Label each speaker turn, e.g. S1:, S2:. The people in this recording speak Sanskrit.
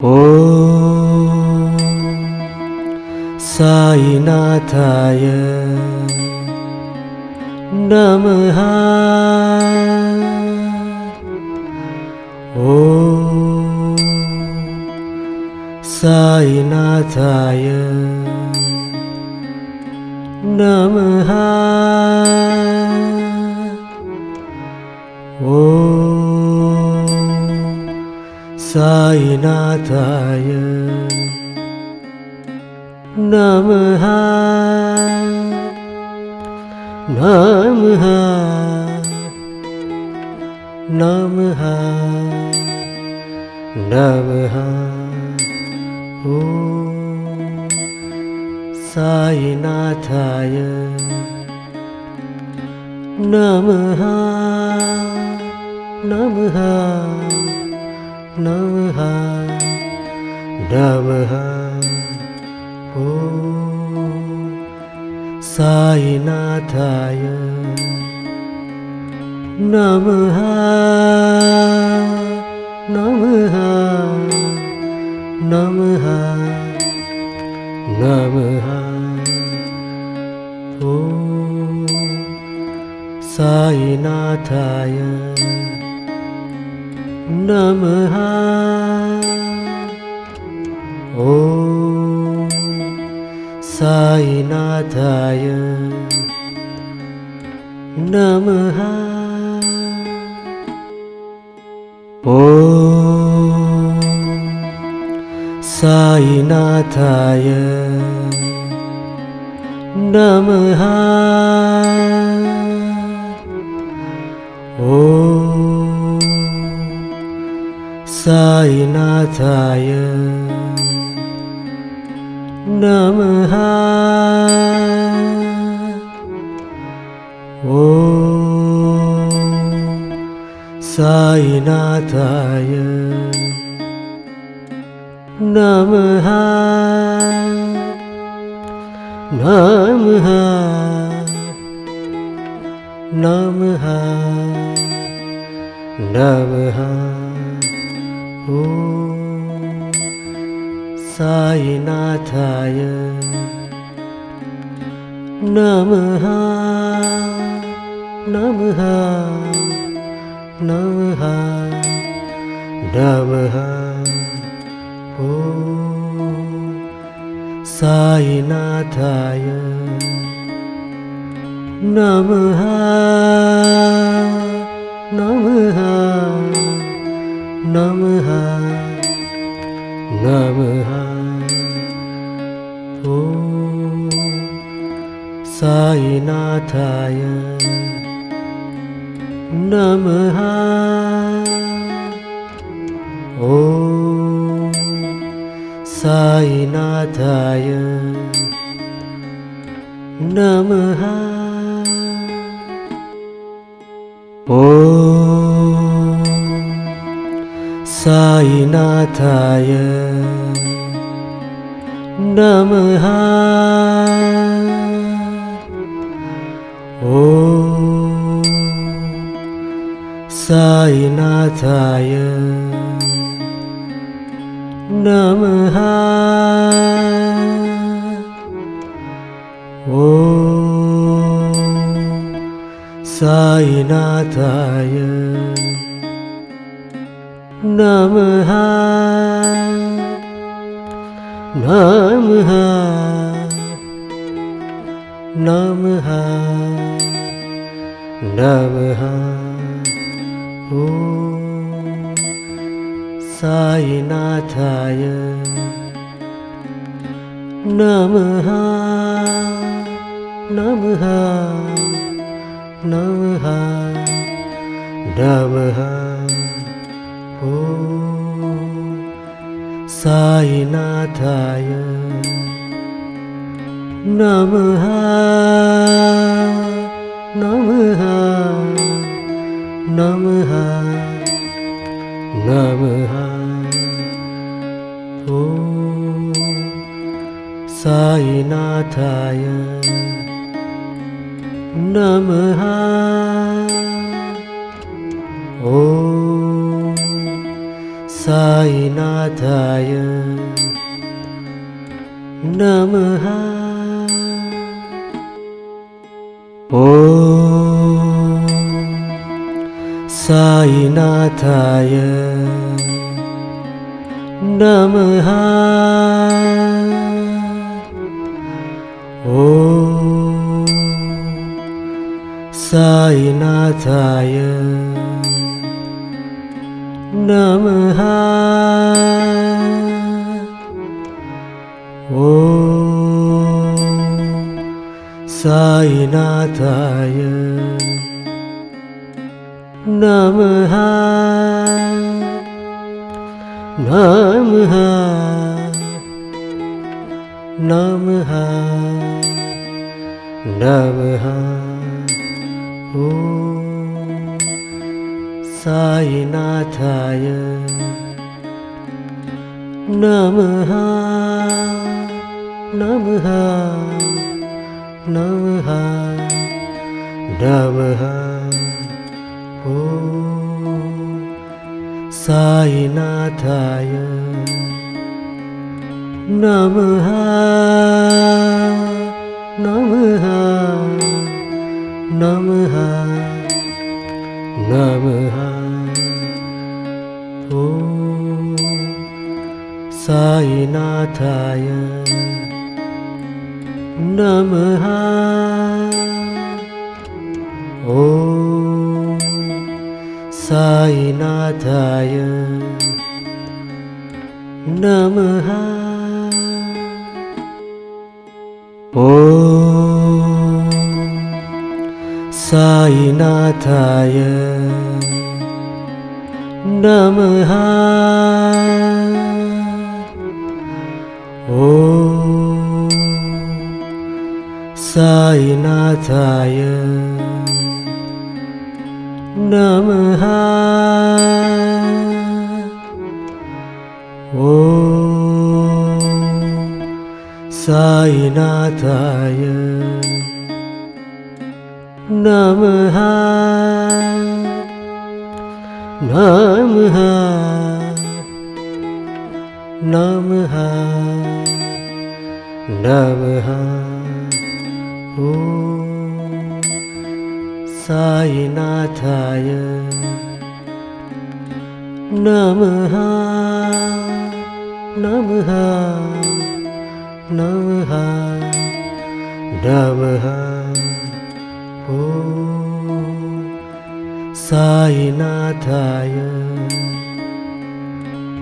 S1: ॐ साईनाथाय नमः। ॐ साईनाथाय नमः। ॐ साईनाथाय नमः नमः नमः नमः। ॐ साईनाथाय नमः नमः नमः नमः। ॐ साईनाथाय नमः नमः नमः नमः। ॐ साईनाथाय नमः। ॐ साईनाथाय नमः। ॐ साईनाथाय नमः। ॐ साईनाथाय नमः। ॐ साईनाथाय नमः नमः नमः नमः। ॐ साईनाथाय नमः नमः नमः नमः। ॐ साईनाथाय नमः नमः नमः नमः। ॐ साईनाथाय नमः। ॐ साईनाथाय नमः। ॐ साईनाथाय नमः। ॐ साईनाथाय नमः। ॐ साईनाथाय नमः नमः नमः नमः। ॐ साईनाथाय नमः नमः नमः नमः। ॐ साईनाथाय नमः नमः नमः नमः। ॐ साईनाथाय नमः। ॐ साईनाथाय नमः। ॐ साईनाथाय नमः। ॐ साईनाथाय नमः। ॐ साईनाथाय नमः। नमः नमः नमः। ॐ साईनाथाय नमः। नमः नमः नमः। ॐ साईनाथाय नमः। नमः नमः नमः। ॐ साईनाथाय नमः। ॐ साईनाथाय नमः। ॐ साईनाथाय नमः। ॐ साईनाथाय नमः। ॐ साईनाथाय नमः। नमः नमः नमः। ॐ साईनाथाय नमः। नमः नमः नमः। ॐ साईनाथाय